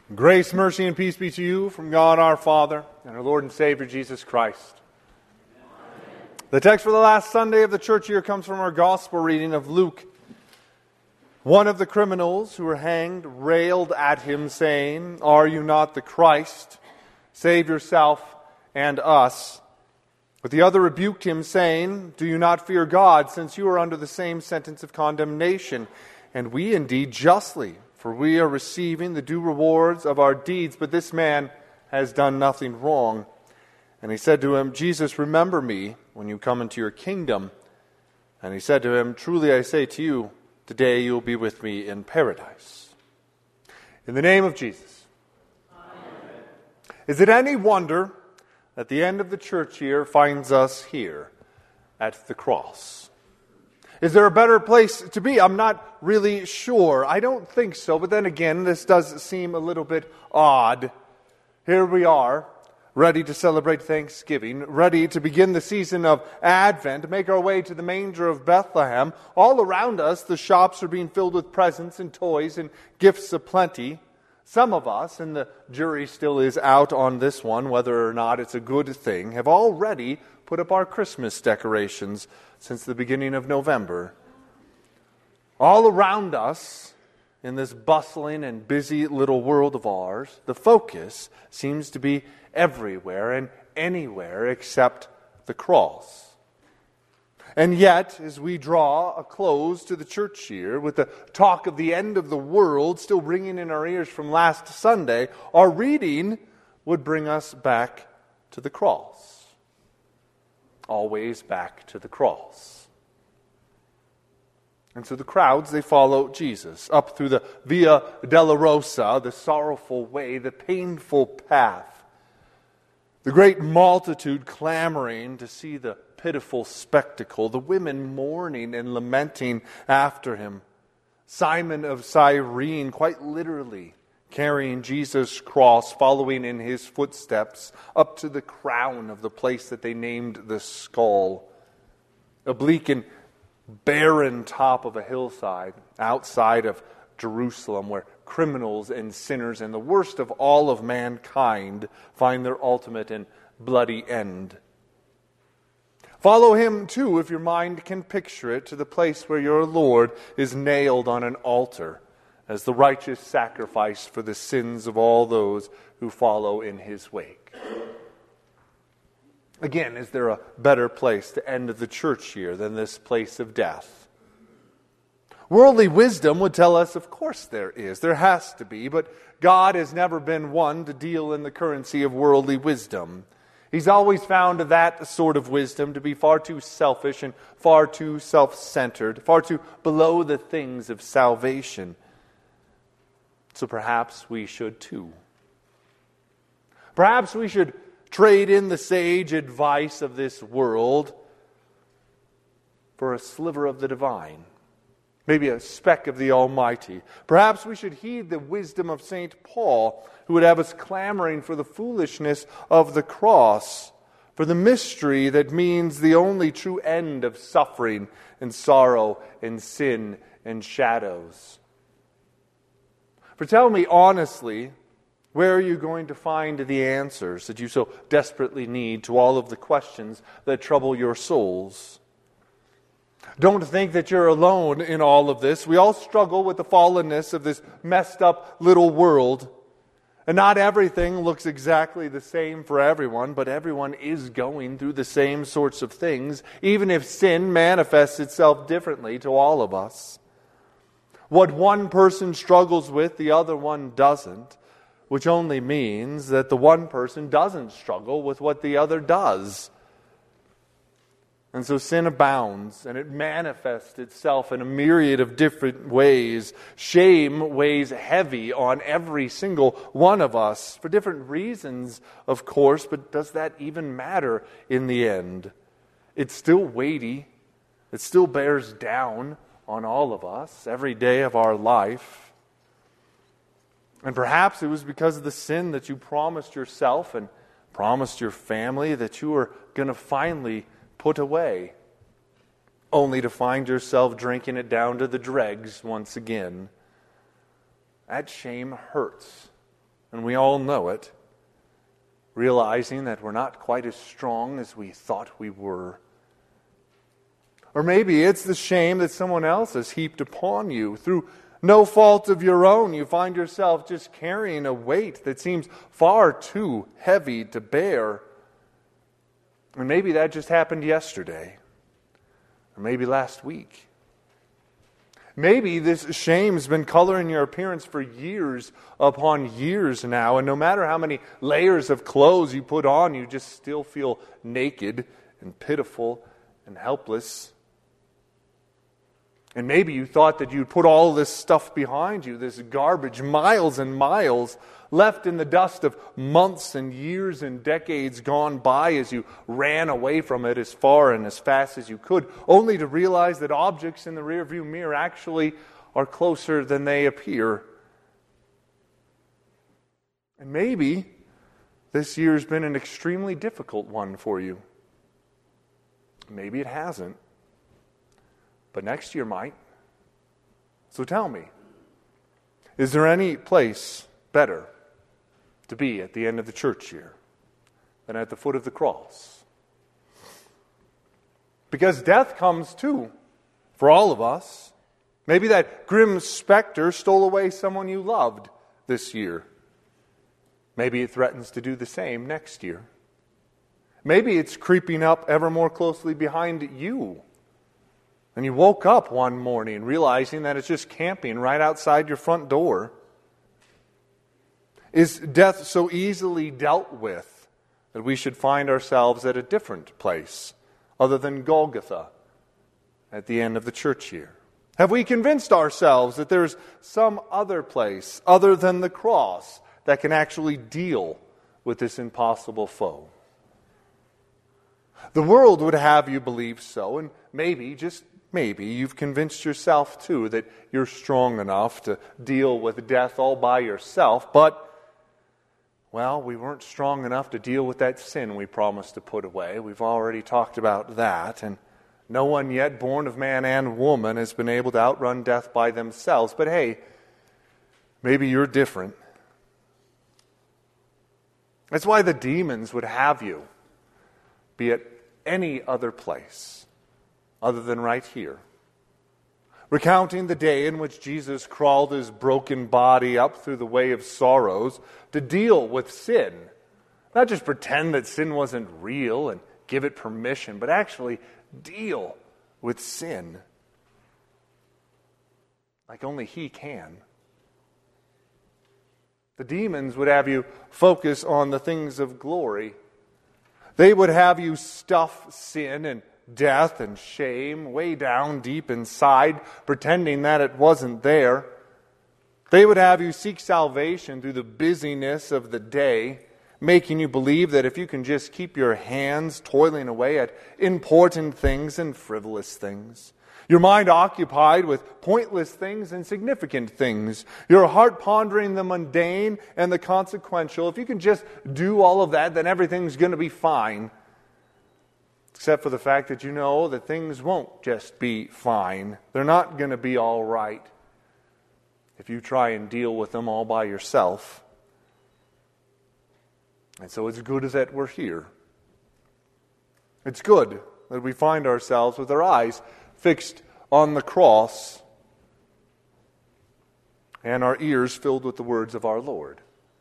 Grace, mercy, and peace be to you from God our Father and our Lord and Savior Jesus Christ. Amen. The text for the last Sunday of the church year comes from our gospel reading of Luke. One of the criminals who were hanged railed at him, saying, "Are you not the Christ? Save yourself and us." But the other rebuked him, saying, "Do you not fear God, since you are under the same sentence of condemnation, and we indeed justly? For we are receiving the due rewards of our deeds, but this man has done nothing wrong." And he said to him, "Jesus, remember me when you come into your kingdom." And he said to him, "Truly I say to you, today you will be with me in paradise." In the name of Jesus. Amen. Is it any wonder that the end of the church year finds us here at the cross? Is there a better place to be? I'm not really sure. I don't think so. But then again, this does seem a little bit odd. Here we are, ready to celebrate Thanksgiving, ready to begin the season of Advent, make our way to the manger of Bethlehem. All around us, the shops are being filled with presents and toys and gifts aplenty. Some of us, and the jury still is out on this one, whether or not it's a good thing, have already put up our Christmas decorations since the beginning of November. All around us, in this bustling and busy little world of ours, the focus seems to be everywhere and anywhere except the cross. And yet, as we draw a close to the church year, with the talk of the end of the world still ringing in our ears from last Sunday, our reading would bring us back to the cross. Always back to the cross. And so the crowds, they follow Jesus up through the Via Dolorosa, the sorrowful way, the painful path. The great multitude clamoring to see the pitiful spectacle, the women mourning and lamenting after him. Simon of Cyrene, quite literally, carrying Jesus' cross, following in his footsteps, up to the crown of the place that they named the skull. A bleak and barren top of a hillside outside of Jerusalem, where criminals and sinners and the worst of all of mankind find their ultimate and bloody end. Follow him, too, if your mind can picture it, to the place where your Lord is nailed on an altar as the righteous sacrifice for the sins of all those who follow in his wake. Again, is there a better place to end the church year than this place of death? Worldly wisdom would tell us, of course there is. There has to be, but God has never been one to deal in the currency of worldly wisdom. He's always found that sort of wisdom to be far too selfish and far too self-centered, far too below the things of salvation. So perhaps we should too. Perhaps we should trade in the sage advice of this world for a sliver of the divine, maybe a speck of the Almighty. Perhaps we should heed the wisdom of St. Paul, who would have us clamoring for the foolishness of the cross, for the mystery that means the only true end of suffering and sorrow and sin and shadows. For tell me honestly, where are you going to find the answers that you so desperately need to all of the questions that trouble your souls? Don't think that you're alone in all of this. We all struggle with the fallenness of this messed up little world. And not everything looks exactly the same for everyone, but everyone is going through the same sorts of things, even if sin manifests itself differently to all of us. What one person struggles with, the other one doesn't, which only means that the one person doesn't struggle with what the other does. And so sin abounds, and it manifests itself in a myriad of different ways. Shame weighs heavy on every single one of us, for different reasons, of course, but does that even matter in the end? It's still weighty. It still bears down on all of us every day of our life. And perhaps it was because of the sin that you promised yourself and promised your family that you were going to finally put away, only to find yourself drinking it down to the dregs once again. That shame hurts. and we all know it, realizing that we're not quite as strong as we thought we were. Or maybe it's the shame that someone else has heaped upon you. Through no fault of your own, you find yourself just carrying a weight that seems far too heavy to bear. And maybe that just happened yesterday, or maybe last week. Maybe this shame's been coloring your appearance for years upon years now, and no matter how many layers of clothes you put on, you just still feel naked and pitiful and helpless. And maybe you thought that you'd put all this stuff behind you, this garbage, miles and miles, left in the dust of months and years and decades gone by as you ran away from it as far and as fast as you could, only to realize that objects in the rearview mirror actually are closer than they appear. And maybe this year's been an extremely difficult one for you. Maybe it hasn't. But next year might. So tell me, is there any place better to be at the end of the church year than at the foot of the cross? Because death comes too, for all of us. Maybe that grim specter stole away someone you loved this year. Maybe it threatens to do the same next year. Maybe it's creeping up ever more closely behind you. And you woke up one morning realizing that it's just camping right outside your front door. Is death so easily dealt with that we should find ourselves at a different place other than Golgotha at the end of the church year? Have we convinced ourselves that there's some other place other than the cross that can actually deal with this impossible foe? The world would have you believe so, and maybe, just maybe, you've convinced yourself too that you're strong enough to deal with death all by yourself, but, well, we weren't strong enough to deal with that sin we promised to put away. We've already talked about that, and no one yet born of man and woman has been able to outrun death by themselves. But hey, maybe you're different. That's why the demons would have you be at any other place other than right here, recounting the day in which Jesus crawled his broken body up through the way of sorrows to deal with sin. Not just pretend that sin wasn't real and give it permission, but actually deal with sin like only he can. The demons would have you focus on the things of glory. They would have you stuff sin and death and shame way down deep inside, pretending that it wasn't there. They would have you seek salvation through the busyness of the day, making you believe that if you can just keep your hands toiling away at important things and frivolous things, your mind occupied with pointless things and significant things, your heart pondering the mundane and the consequential, if you can just do all of that, then everything's going to be fine. Except for the fact that you know that things won't just be fine. They're not going to be all right if you try and deal with them all by yourself. And so it's good that we're here. It's good that we find ourselves with our eyes fixed on the cross and our ears filled with the words of our Lord.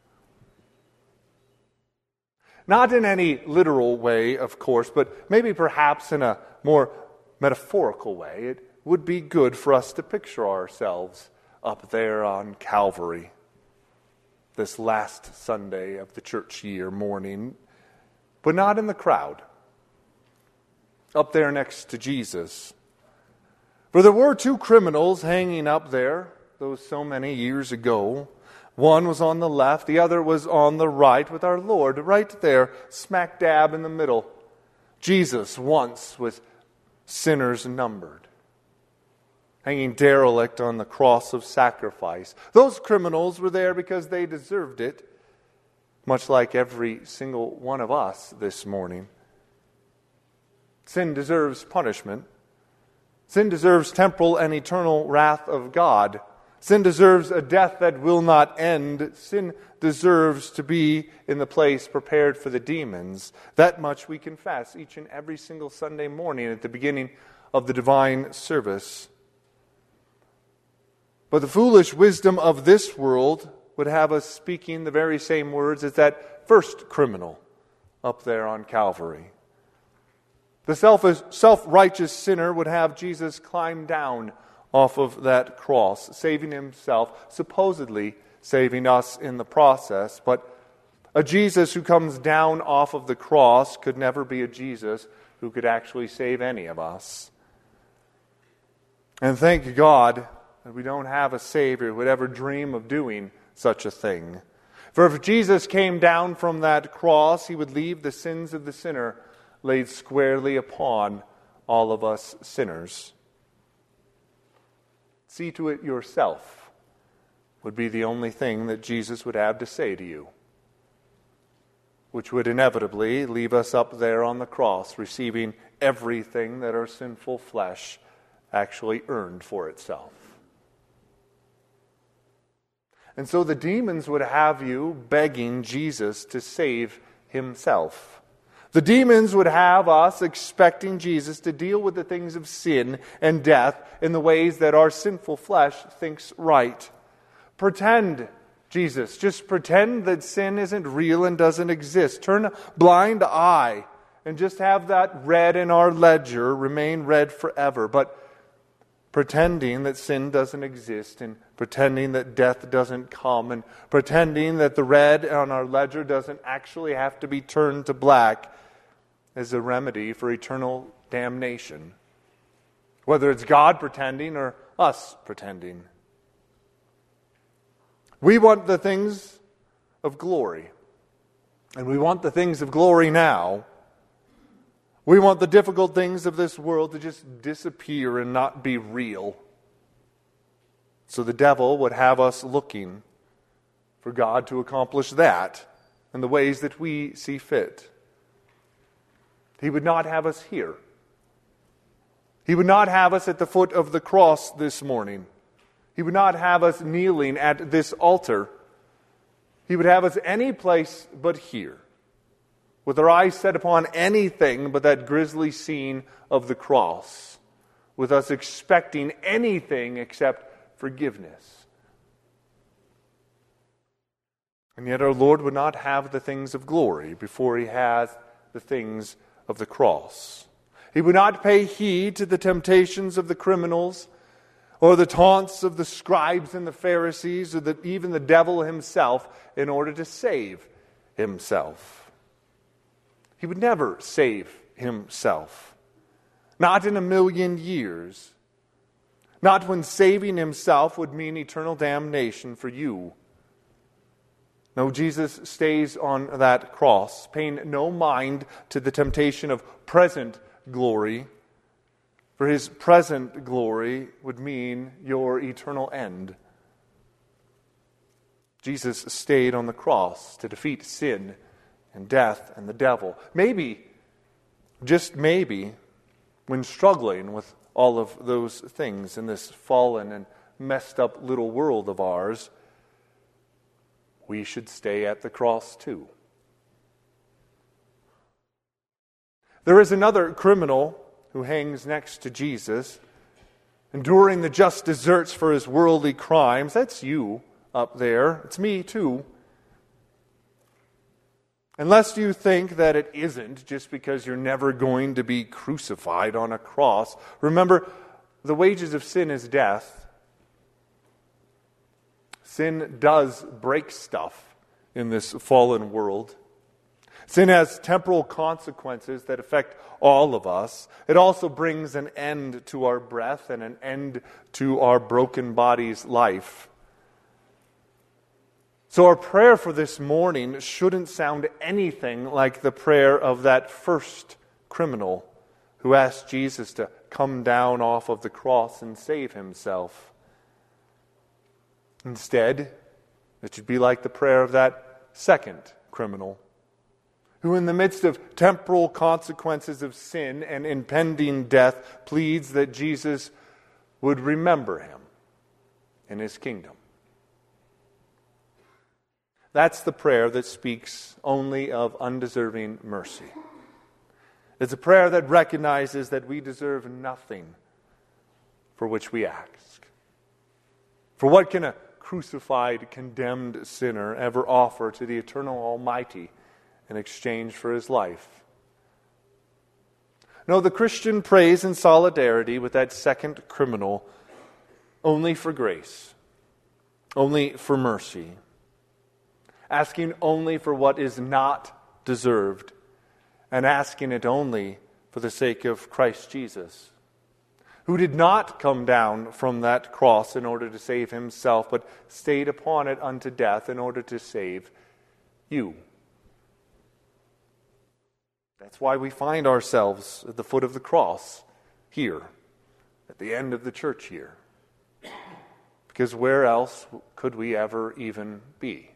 Not in any literal way, of course, but maybe perhaps in a more metaphorical way. It would be good for us to picture ourselves up there on Calvary this last Sunday of the church year morning, but not in the crowd. Up there next to Jesus. For there were two criminals hanging up there, those so many years ago. One was on the left, the other was on the right, with our Lord right there, smack dab in the middle. Jesus once with sinners numbered, hanging derelict on the cross of sacrifice. Those criminals were there because they deserved it, much like every single one of us this morning. Sin deserves punishment. Sin deserves temporal and eternal wrath of God. Sin deserves a death that will not end. Sin deserves to be in the place prepared for the demons. That much we confess each and every single Sunday morning at the beginning of the divine service. But the foolish wisdom of this world would have us speaking the very same words as that first criminal up there on Calvary. The self-righteous sinner would have Jesus climb down off of that cross, saving himself, supposedly saving us in the process. But a Jesus who comes down off of the cross could never be a Jesus who could actually save any of us. And thank God that we don't have a Savior who would ever dream of doing such a thing. For if Jesus came down from that cross, he would leave the sins of the sinner laid squarely upon all of us sinners. See to it yourself would be the only thing that Jesus would have to say to you, which would inevitably leave us up there on the cross, receiving everything that our sinful flesh actually earned for itself. And so the demons would have you begging Jesus to save himself. The demons would have us expecting Jesus to deal with the things of sin and death in the ways that our sinful flesh thinks right. Pretend, Jesus, just pretend that sin isn't real and doesn't exist. Turn a blind eye and just have that red in our ledger remain red forever. But pretending that sin doesn't exist and pretending that death doesn't come and pretending that the red on our ledger doesn't actually have to be turned to black is a remedy for eternal damnation. Whether it's God pretending or us pretending. We want the things of glory. And we want the things of glory now. We want the difficult things of this world to just disappear and not be real. So the devil would have us looking for God to accomplish that in the ways that we see fit. He would not have us here. He would not have us at the foot of the cross this morning. He would not have us kneeling at this altar. He would have us any place but here, with our eyes set upon anything but that grisly scene of the cross, with us expecting anything except forgiveness. And yet our Lord would not have the things of glory before he has the things of the cross. He would not pay heed to the temptations of the criminals or the taunts of the scribes and the Pharisees or even the devil himself in order to save himself. He would never save himself. Not in a million years. Not when saving himself would mean eternal damnation for you. No, Jesus stays on that cross, paying no mind to the temptation of present glory, for his present glory would mean your eternal end. Jesus stayed on the cross to defeat sin and death and the devil. Maybe, just maybe, when struggling with all of those things in this fallen and messed up little world of ours, we should stay at the cross too. There is another criminal who hangs next to Jesus, enduring the just deserts for his worldly crimes. That's you up there. It's me too. Unless you think that it isn't just because you're never going to be crucified on a cross. Remember, the wages of sin is death. Sin does break stuff in this fallen world. Sin has temporal consequences that affect all of us. It also brings an end to our breath and an end to our broken body's life. So our prayer for this morning shouldn't sound anything like the prayer of that first criminal who asked Jesus to come down off of the cross and save himself. Instead, it should be like the prayer of that second criminal, who in the midst of temporal consequences of sin and impending death pleads that Jesus would remember him in His kingdom. That's the prayer that speaks only of undeserving mercy. It's a prayer that recognizes that we deserve nothing for which we ask. For what can a crucified, condemned sinner ever offer to the eternal Almighty in exchange for his life? No, the Christian prays in solidarity with that second criminal only for grace, only for mercy, asking only for what is not deserved, and asking it only for the sake of Christ Jesus, who did not come down from that cross in order to save himself, but stayed upon it unto death in order to save you. That's why we find ourselves at the foot of the cross here, at the end of the church year. Because where else could we ever even be?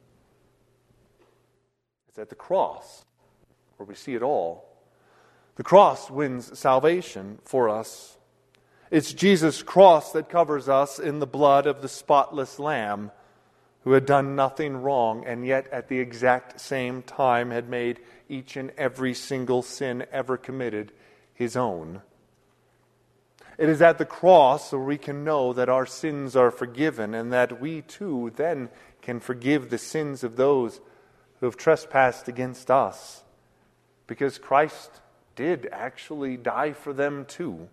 It's at the cross where we see it all. The cross wins salvation for us. It's Jesus' cross that covers us in the blood of the spotless Lamb who had done nothing wrong and yet at the exact same time had made each and every single sin ever committed his own. It is at the cross where we can know that our sins are forgiven and that we too then can forgive the sins of those who have trespassed against us, because Christ did actually die for them too.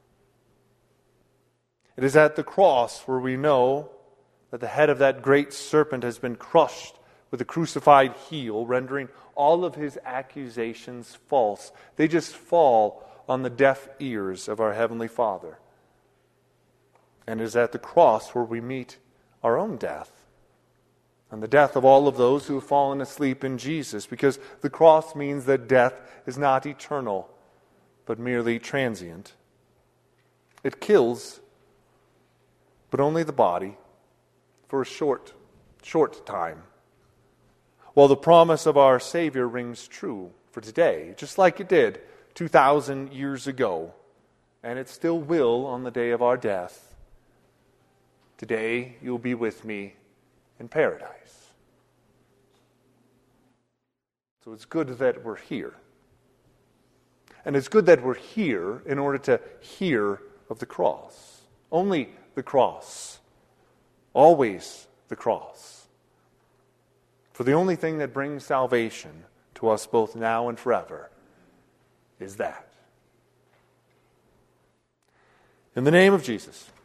It is at the cross where we know that the head of that great serpent has been crushed with a crucified heel, rendering all of his accusations false. They just fall on the deaf ears of our Heavenly Father. And it is at the cross where we meet our own death, and the death of all of those who have fallen asleep in Jesus, because the cross means that death is not eternal, but merely transient. It kills, but only the body, for a short time. While the promise of our Savior rings true for today, just like it did 2,000 years ago, and it still will on the day of our death. Today you'll be with me in paradise. So it's good that we're here. And it's good that we're here in order to hear of the cross. Only the cross. Always the cross. For the only thing that brings salvation to us both now and forever is that. In the name of Jesus,